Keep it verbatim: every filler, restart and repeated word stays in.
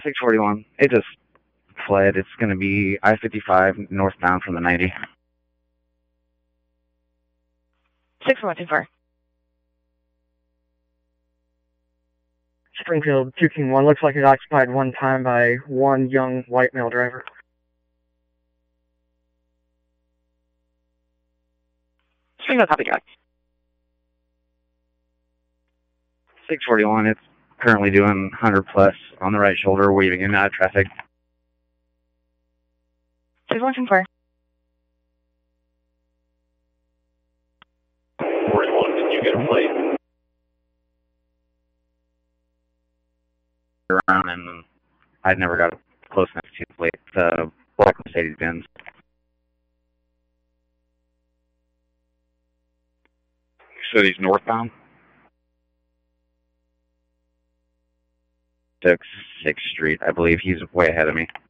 six forty-one. It just fled. It's going to be I fifty-five northbound from the ninety. six one two four. Springfield two King one. Looks like it's occupied one time by one young white male driver. Springfield, copy, drive. six forty-one. It's currently doing one hundred plus on the right shoulder, weaving in and out of traffic. six one two four. forty-one, did you get a plate? Around, and I never got close enough to see the plate. The black Mercedes Benz. You said he's northbound? sixth Street, I believe. He's way ahead of me.